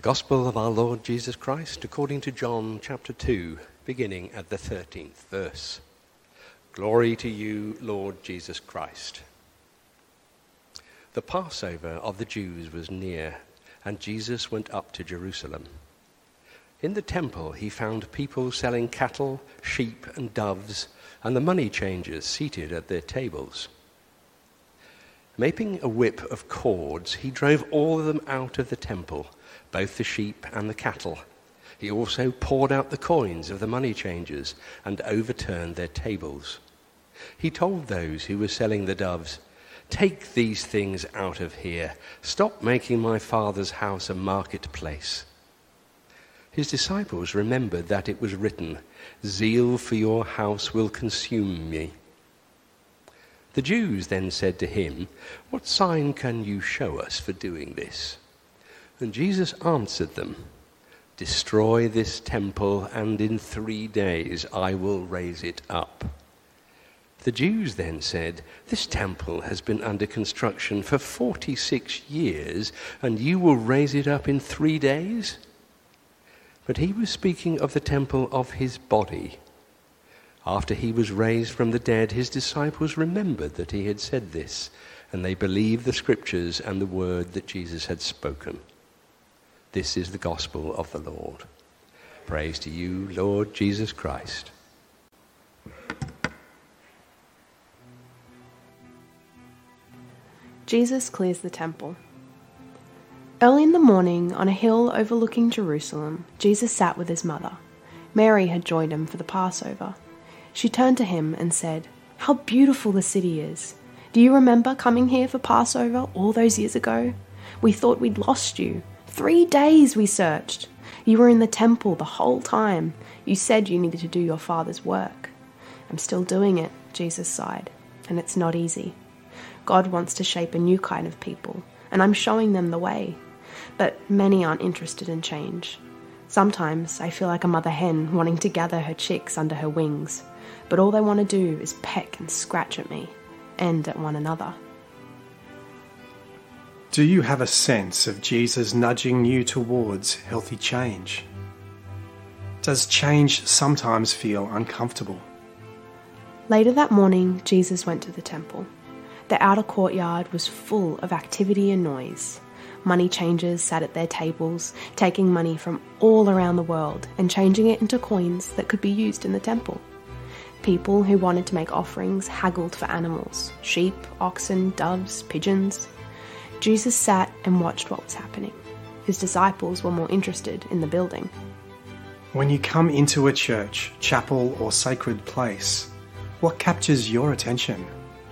Gospel of our Lord Jesus Christ according to John chapter 2, beginning at the 13th verse. Glory to you, Lord Jesus Christ. The Passover of the Jews was near, and Jesus went up to Jerusalem. In the temple he found people selling cattle, sheep, and doves, and the money changers seated at their tables. Making a whip of cords, he drove all of them out of the temple, both the sheep and the cattle. He also poured out the coins of the money changers and overturned their tables. He told those who were selling the doves, "Take these things out of here. Stop making my Father's house a marketplace." His disciples remembered that it was written, "Zeal for your house will consume me." The Jews then said to him, "What sign can you show us for doing this?" And Jesus answered them, "Destroy this temple, and in 3 days I will raise it up." The Jews then said, "This temple has been under construction for 46 years, and you will raise it up in 3 days?" But he was speaking of the temple of his body. After he was raised from the dead, his disciples remembered that he had said this, and they believed the scriptures and the word that Jesus had spoken. This is the gospel of the Lord. Praise to you, Lord Jesus Christ. Jesus clears the temple. Early in the morning, on a hill overlooking Jerusalem, Jesus sat with his mother. Mary had joined him for the Passover. She turned to him and said, "How beautiful the city is. Do you remember coming here for Passover all those years ago? We thought we'd lost you. 3 days we searched. You were in the temple the whole time. You said you needed to do your Father's work." "I'm still doing it," Jesus sighed, "and it's not easy. God wants to shape a new kind of people, and I'm showing them the way. But many aren't interested in change. Sometimes I feel like a mother hen wanting to gather her chicks under her wings, but all they want to do is peck and scratch at me, and at one another." Do you have a sense of Jesus nudging you towards healthy change? Does change sometimes feel uncomfortable? Later that morning, Jesus went to the temple. The outer courtyard was full of activity and noise. Money changers sat at their tables, taking money from all around the world and changing it into coins that could be used in the temple. People who wanted to make offerings haggled for animals: sheep, oxen, doves, pigeons. Jesus sat and watched what was happening. His disciples were more interested in the building. When you come into a church, chapel, or sacred place, what captures your attention?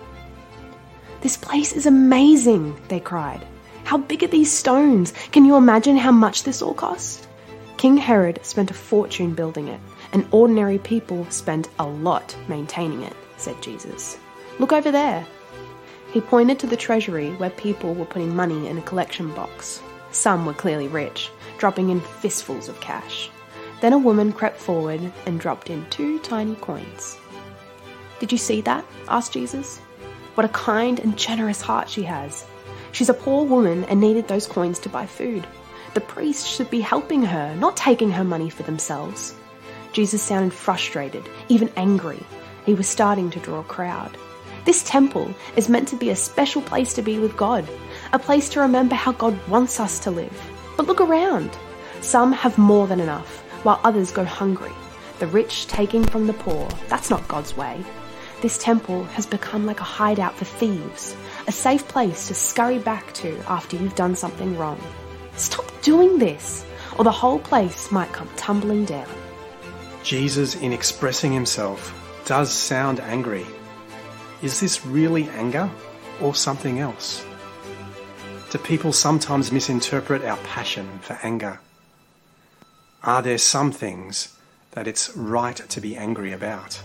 "This place is amazing," they cried. "How big are these stones? Can you imagine how much this all cost?" King Herod spent a fortune building it, and ordinary people spent a lot maintaining it, said Jesus. "Look over there." He pointed to the treasury where people were putting money in a collection box. Some were clearly rich, dropping in fistfuls of cash. Then a woman crept forward and dropped in 2 tiny coins. "Did you see that?" asked Jesus. "What a kind and generous heart she has. She's a poor woman and needed those coins to buy food. The priest should be helping her, not taking her money for themselves." Jesus sounded frustrated, even angry. He was starting to draw a crowd. This temple is meant to be a special place to be with God, a place to remember how God wants us to live. But look around. Some have more than enough, while others go hungry. The rich taking from the poor. That's not God's way. This temple has become like a hideout for thieves, a safe place to scurry back to after you've done something wrong. Stop doing this, or the whole place might come tumbling down. Jesus, in expressing himself, does sound angry. Is this really anger or something else? Do people sometimes misinterpret our passion for anger? Are there some things that it's right to be angry about?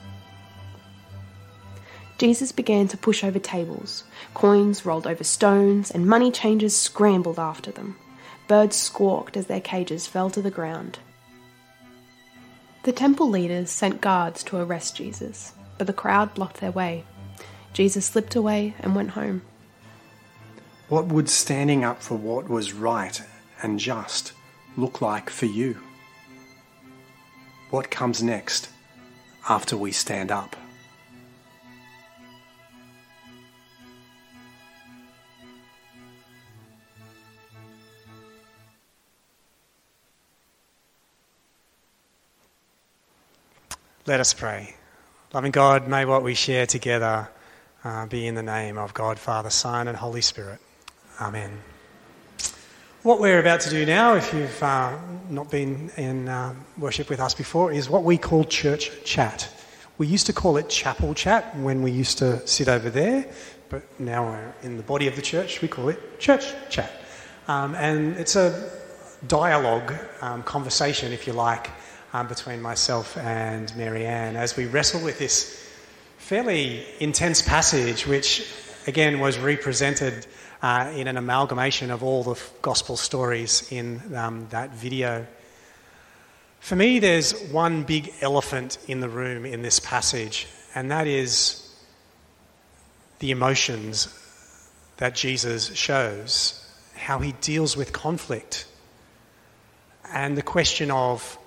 Jesus began to push over tables. Coins rolled over stones, and money changers scrambled after them. Birds squawked as their cages fell to the ground. The temple leaders sent guards to arrest Jesus, but the crowd blocked their way. Jesus slipped away and went home. What would standing up for what was right and just look like for you? What comes next after we stand up? Let us pray. Loving God, may what we share together be in the name of God, Father, Son and Holy Spirit. Amen. What we're about to do now, if you've not been in worship with us before, is what we call church chat. We used to call it chapel chat when we used to sit over there, but now we're in the body of the church, we call it church chat. And it's a dialogue, conversation, if you like, between myself and Marianne as we wrestle with this fairly intense passage, which again was represented in an amalgamation of all the gospel stories in that video. For me, there's one big elephant in the room in this passage, and that is the emotions that Jesus shows, how he deals with conflict, and the question of,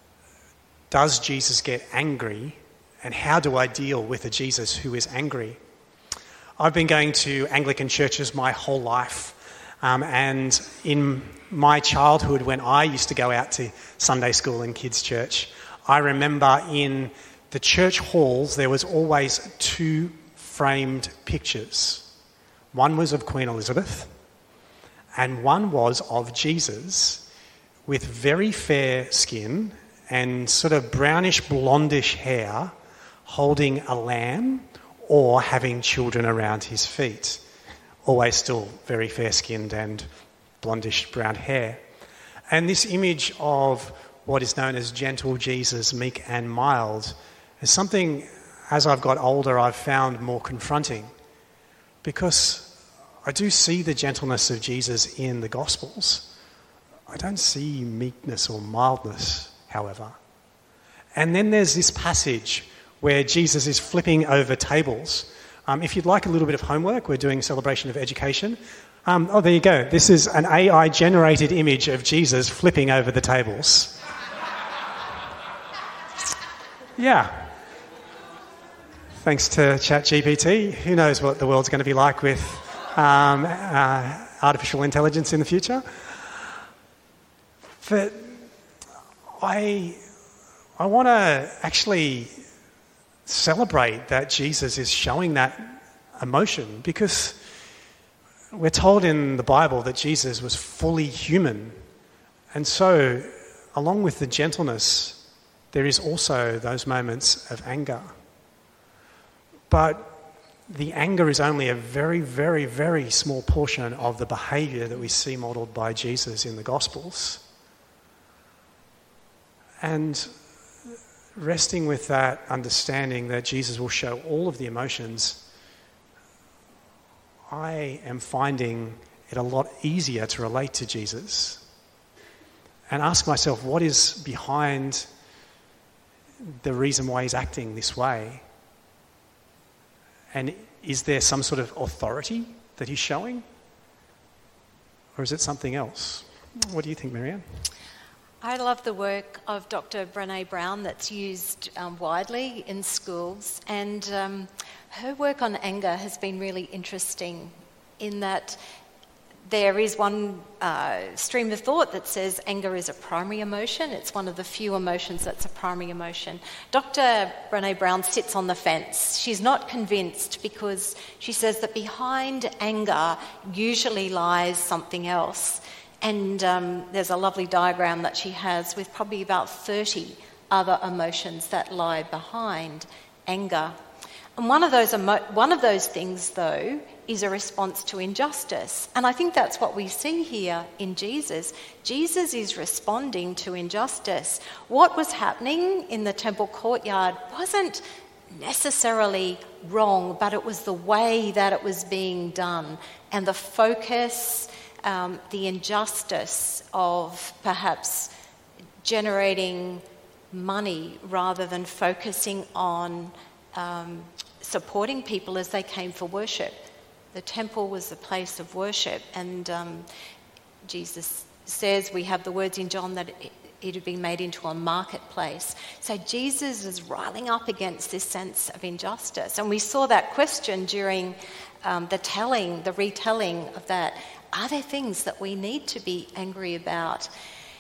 does Jesus get angry, and how do I deal with a Jesus who is angry? I've been going to Anglican churches my whole life, and in my childhood when I used to go out to Sunday school and kids' church, I remember in the church halls there was always 2 framed pictures. One was of Queen Elizabeth, and one was of Jesus with very fair skin and sort of brownish blondish hair, holding a lamb or having children around his feet. Always still very fair-skinned and blondish brown hair. And this image of what is known as gentle Jesus, meek and mild, is something, as I've got older, I've found more confronting, because I do see the gentleness of Jesus in the Gospels. I don't see meekness or mildness, however. And then there's this passage where Jesus is flipping over tables. If you'd like a little bit of homework, we're doing Celebration of Education. Oh, there you go. This is an AI-generated image of Jesus flipping over the tables. Yeah. Thanks to ChatGPT. Who knows what the world's going to be like with artificial intelligence in the future. But I want to actually celebrate that Jesus is showing that emotion, because we're told in the Bible that Jesus was fully human. And so, along with the gentleness, there is also those moments of anger. But the anger is only a very, very, very small portion of the behaviour that we see modelled by Jesus in the Gospels. And resting with that understanding that Jesus will show all of the emotions, I am finding it a lot easier to relate to Jesus and ask myself, what is behind the reason why he's acting this way? And is there some sort of authority that he's showing? Or is it something else? What do you think, Marianne? I love the work of Dr. Brené Brown that's used widely in schools, and her work on anger has been really interesting in that there is one stream of thought that says anger is a primary emotion. It's one of the few emotions that's a primary emotion. Dr. Brené Brown sits on the fence. She's not convinced, because she says that behind anger usually lies something else. And there's a lovely diagram that she has with probably about 30 other emotions that lie behind anger. And one of those things, though, is a response to injustice. And I think that's what we see here in Jesus. Jesus is responding to injustice. What was happening in the temple courtyard wasn't necessarily wrong, but it was the way that it was being done, and the focus, the injustice of perhaps generating money rather than focusing on supporting people as they came for worship. The temple was the place of worship, and Jesus says, we have the words in John that it had been made into a marketplace. So Jesus is riling up against this sense of injustice. And we saw that question during the retelling of that. Are there things that we need to be angry about?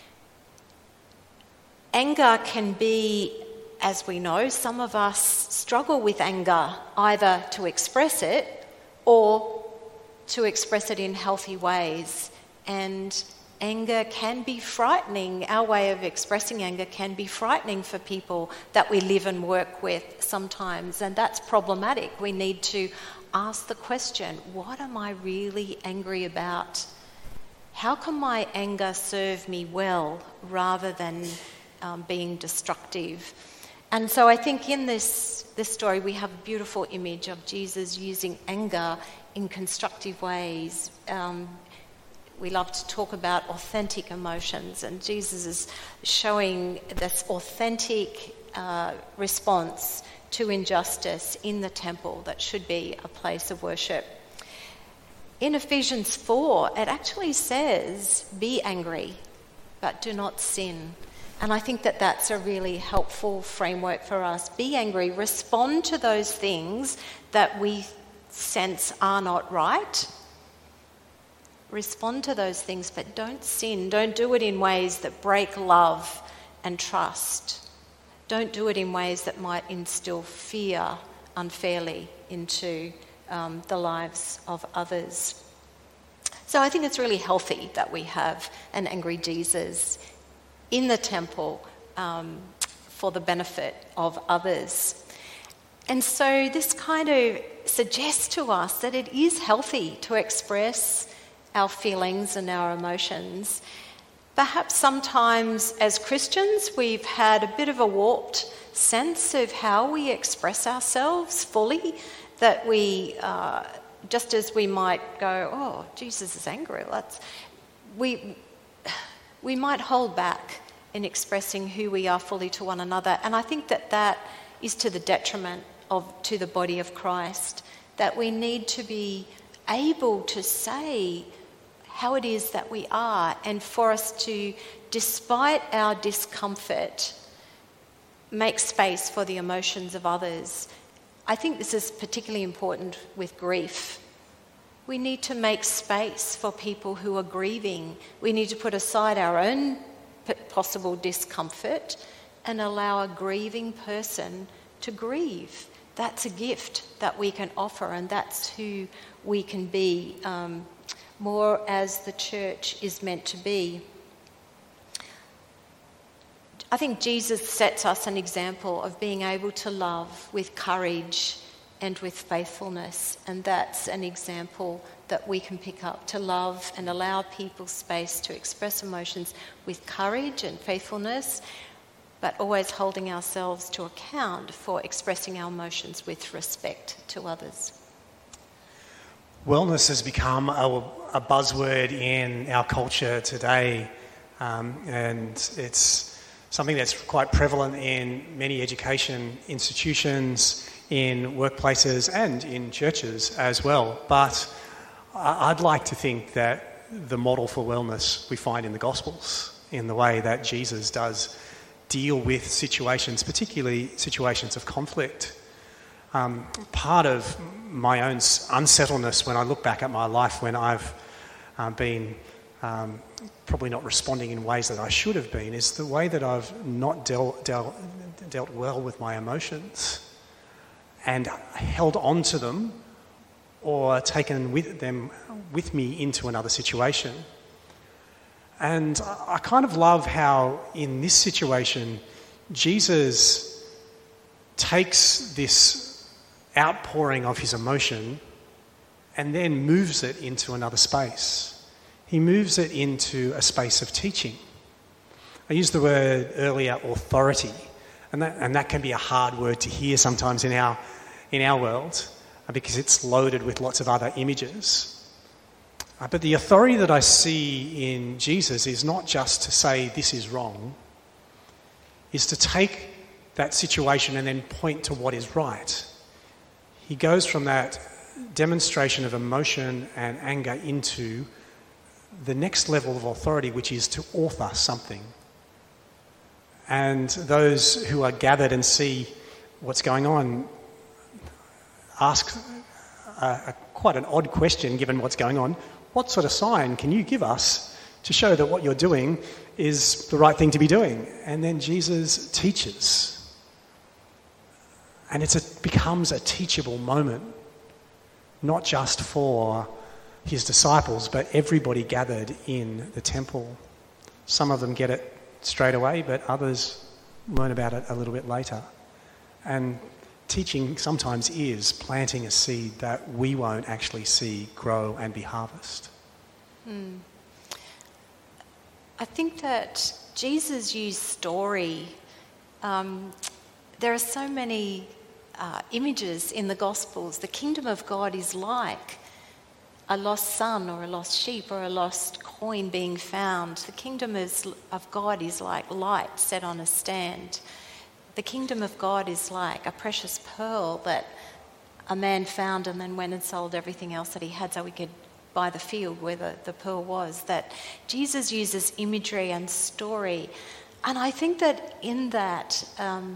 Anger can be, as we know, some of us struggle with anger, either to express it or to express it in healthy ways. And anger can be frightening. Our way of expressing anger can be frightening for people that we live and work with sometimes, and that's problematic. We need to ask the question, what am I really angry about? How can my anger serve me well rather than being destructive? And so I think in this story we have a beautiful image of Jesus using anger in constructive ways. We love to talk about authentic emotions, and Jesus is showing this authentic response to injustice in the temple that should be a place of worship. In Ephesians 4, it actually says, be angry, but do not sin. And I think that that's a really helpful framework for us. Be angry, respond to those things that we sense are not right. Respond to those things, but don't sin. Don't do it in ways that break love and trust. Don't do it in ways that might instill fear unfairly into the lives of others. So I think it's really healthy that we have an angry Jesus in the temple for the benefit of others. And so this kind of suggests to us that it is healthy to express our feelings and our emotions. Perhaps sometimes as Christians we've had a bit of a warped sense of how we express ourselves fully, that we, just as we might go, oh, Jesus is angry, we might hold back in expressing who we are fully to one another. And I think that is to the detriment to the body of Christ, that we need to be able to say how it is that we are, and for us to, despite our discomfort, make space for the emotions of others. I think this is particularly important with grief. We need to make space for people who are grieving. We need to put aside our own possible discomfort and allow a grieving person to grieve. That's a gift that we can offer, and that's who we can be, more as the church is meant to be. I think Jesus sets us an example of being able to love with courage and with faithfulness, and that's an example that we can pick up, to love and allow people space to express emotions with courage and faithfulness, but always holding ourselves to account for expressing our emotions with respect to others. Wellness has become a buzzword in our culture today, and it's something that's quite prevalent in many education institutions, in workplaces and in churches as well. But I'd like to think that the model for wellness we find in the Gospels, in the way that Jesus does deal with situations, particularly situations of conflict. Part of my own unsettledness when I look back at my life, when I've been probably not responding in ways that I should have been, is the way that I've not dealt well with my emotions and held on to them or taken them with me into another situation. And I kind of love how in this situation Jesus takes this outpouring of his emotion and then moves it into another space. He moves it into a space of teaching. I used the word earlier, authority, and that can be a hard word to hear sometimes in our world because it's loaded with lots of other images. But the authority that I see in Jesus is not just to say this is wrong, is to take that situation and then point to what is right. He goes from that demonstration of emotion and anger into the next level of authority, which is to author something. And those who are gathered and see what's going on ask quite an odd question given what's going on. What sort of sign can you give us to show that what you're doing is the right thing to be doing? And then Jesus teaches. And it becomes a teachable moment, not just for his disciples, but everybody gathered in the temple. Some of them get it straight away, but others learn about it a little bit later. And teaching sometimes is planting a seed that we won't actually see grow and be harvested. I think that Jesus used story. There are so many images in the Gospels. The kingdom of God is like a lost son or a lost sheep or a lost coin being found. The kingdom of God is like light set on a stand. The kingdom of God is like a precious pearl that a man found and then went and sold everything else that he had so he could buy the field where the pearl was. That Jesus uses imagery and story. And I think that in that,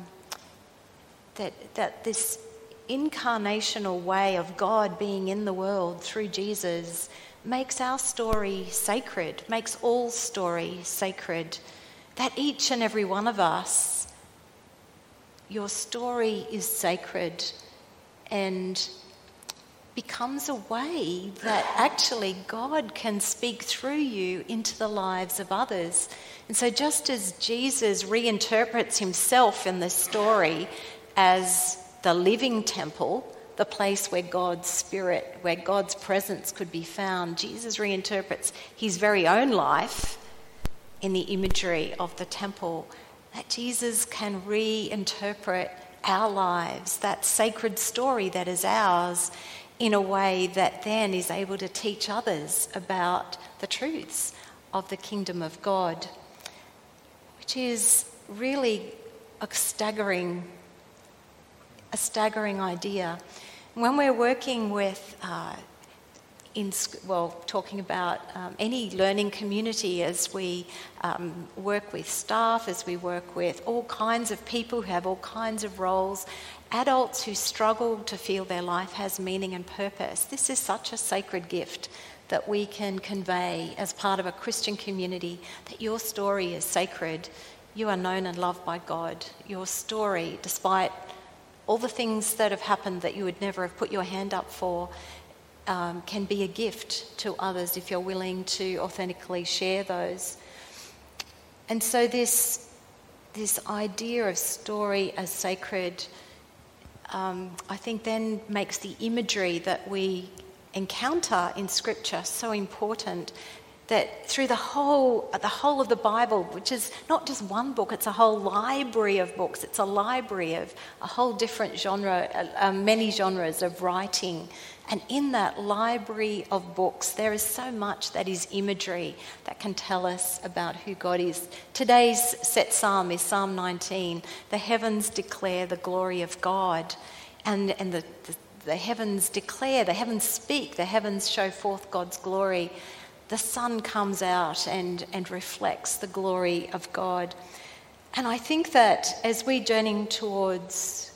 that this incarnational way of God being in the world through Jesus makes our story sacred, makes all story sacred. That each and every one of us, your story is sacred and becomes a way that actually God can speak through you into the lives of others. And so just as Jesus reinterprets himself in this story as the living temple, the place where God's Spirit, where God's presence could be found, Jesus reinterprets his very own life in the imagery of the temple, that Jesus can reinterpret our lives, that sacred story that is ours, in a way that then is able to teach others about the truths of the kingdom of God, which is really a staggering idea. When we're working with, talking about any learning community, as we work with staff, as we work with all kinds of people who have all kinds of roles, adults who struggle to feel their life has meaning and purpose, this is such a sacred gift that we can convey as part of a Christian community, that your story is sacred. You are known and loved by God. Your story, despite all the things that have happened that you would never have put your hand up for, can be a gift to others if you're willing to authentically share those. And so this idea of story as sacred, I think then makes the imagery that we encounter in Scripture so important, that through the whole of the Bible, which is not just one book, it's a whole library of books. It's a library of a whole different genre, many genres of writing. And in that library of books, there is so much that is imagery that can tell us about who God is. Today's set psalm is Psalm 19. The heavens declare the glory of God. And the heavens declare, the heavens speak, the heavens show forth God's glory. The sun comes out and reflects the glory of God. And I think that as we journey towards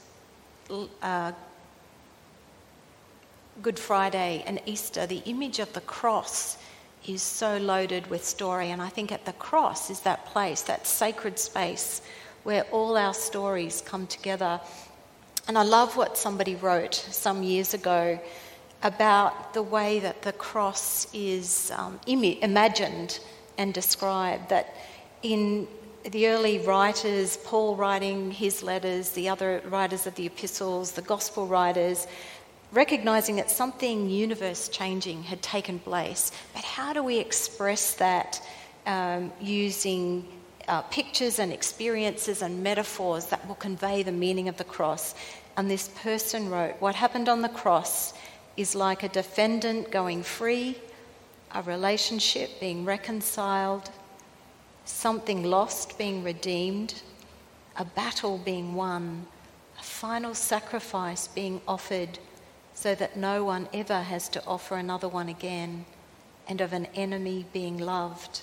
Good Friday and Easter, the image of the cross is so loaded with story. And I think at the cross is that place, that sacred space where all our stories come together. And I love what somebody wrote some years ago about the way that the cross is imagined and described, that in the early writers, Paul writing his letters, the other writers of the epistles, the gospel writers, recognising that something universe-changing had taken place. But how do we express that using pictures and experiences and metaphors that will convey the meaning of the cross? And this person wrote, what happened on the cross is like a defendant going free, a relationship being reconciled, something lost being redeemed, a battle being won, a final sacrifice being offered so that no one ever has to offer another one again. and of an enemy being loved.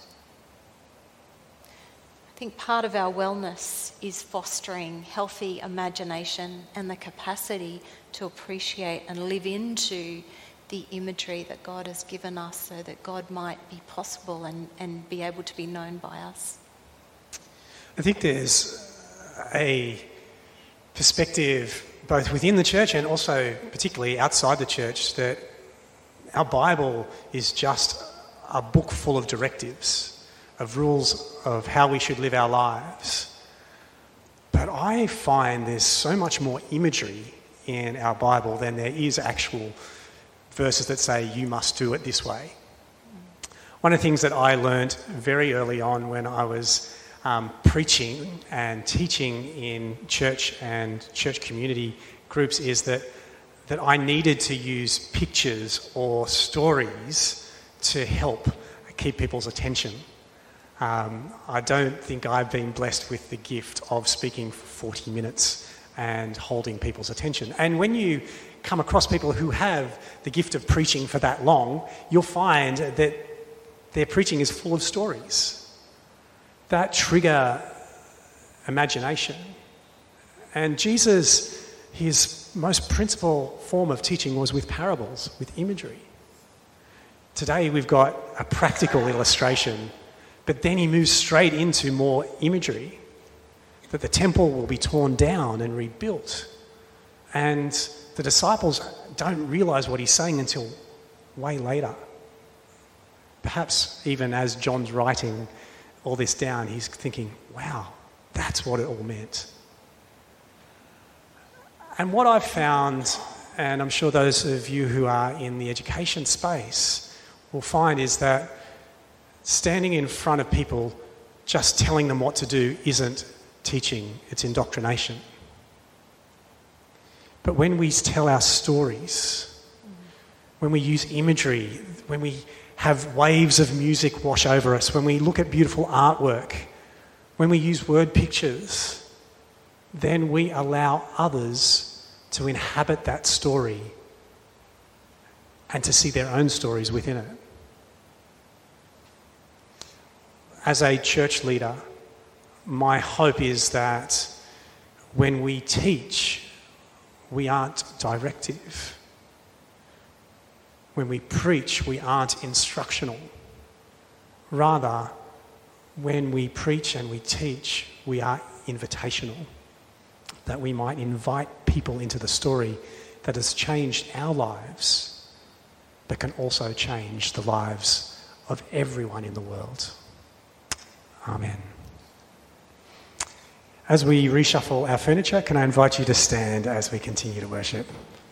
I think part of our wellness is fostering healthy imagination and the capacity to appreciate and live into the imagery that God has given us so that God might be possible and be able to be known by us. I think there's a perspective both within the church and also particularly outside the church that our Bible is just a book full of directives, of rules of how we should live our lives. But I find there's so much more imagery in our Bible than there is actual verses that say you must do it this way. One of the things that I learned very early on when I was preaching and teaching in church and church community groups is that I needed to use pictures or stories to help keep people's attention. I don't think I've been blessed with the gift of speaking for 40 minutes and holding people's attention. And when you come across people who have the gift of preaching for that long, you'll find that their preaching is full of stories that trigger imagination. And Jesus, his most principal form of teaching was with parables, with imagery. Today we've got a practical illustration, but then he moves straight into more imagery, that the temple will be torn down and rebuilt. And the disciples don't realise what he's saying until way later. Perhaps even as John's writing all this down, he's thinking, wow, that's what it all meant. And what I've found, and I'm sure those of you who are in the education space will find, is that standing in front of people just telling them what to do isn't teaching, it's indoctrination. But when we tell our stories, when we use imagery, when we have waves of music wash over us, when we look at beautiful artwork, when we use word pictures, then we allow others to inhabit that story and to see their own stories within it. As a church leader, my hope is that when we teach, we aren't directive. When we preach, we aren't instructional. Rather, when we preach and we teach, we are invitational. That we might invite people into the story that has changed our lives, but can also change the lives of everyone in the world. Amen. As we reshuffle our furniture, can I invite you to stand as we continue to worship?